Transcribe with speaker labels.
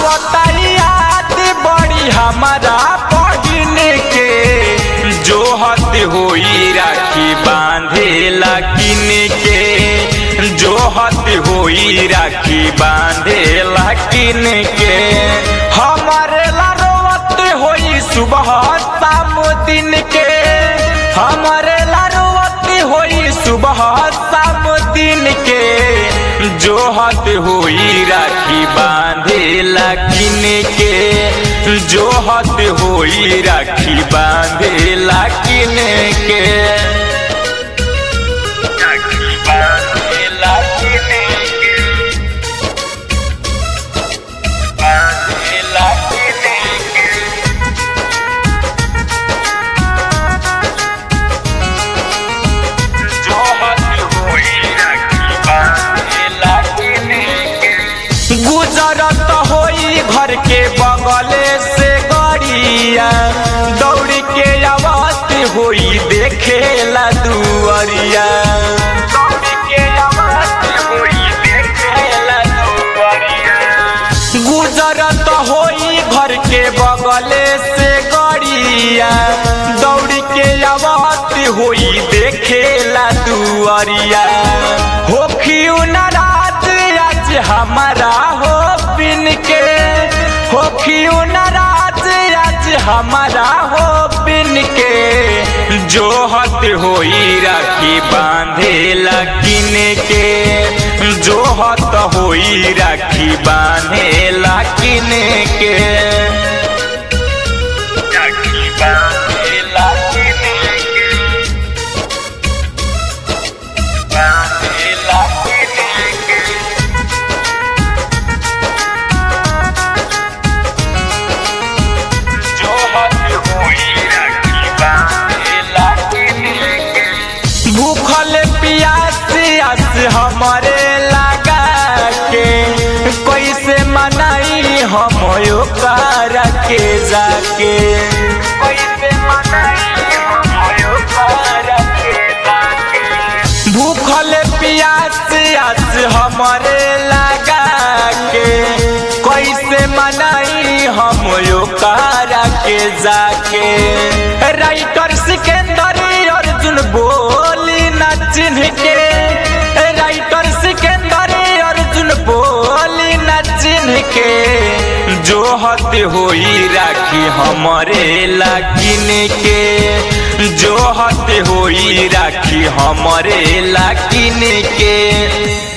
Speaker 1: आवतायात बड़ी हमारा बहिन के जो हत होई राखी बांधेला किन के जो हत होई राखी बांधेला किन के हमारे ला रोवत होई सुबह शाम दिन के हमारे ला रोवत होई सुबह शाम दिन के जो हत होई राखी बांधेला किन के जो हत होई राखी बांधेला किन के राखी बांधेला किन के बांधेला किन के जो हत होई राखी बांधेला गुजरत होई घर के बगले से गड़िया दौड़ के आवाज होई देखेला दुआरिया दौड़ के आवाज होई देखेला दुआरिया गुजरत होई घर के बगले से गड़िया दौड़ के आवाज होई देखेला दुआरिया होखियो नाराज आज हमारा हो बिन के होखियो नाराज आज हमारा हो बिन के जो हत होई राखी बांधेला किन के जो हत होई राखी बांधेला किन के राखी बांधेला किन के बांधेला किन के जो हत होई राखी बांधेला किन के भूखल प्यास आस हमारे लगा के कैसे मनाई हम ओकर के जाके कैसे मनाई हम ओकर के जाके भूखल प्यास आस हमारे लगा के कैसे मनाई हम ओकर के जाके राइटर सिकंदर अर्जुन बोली न चिन्ह के राइटर सिकंदर अर्जुन बोली न चिन्ह के जो हत होई राखी हमारे ला किन के जो हत होई राखी हमारे ला किन के।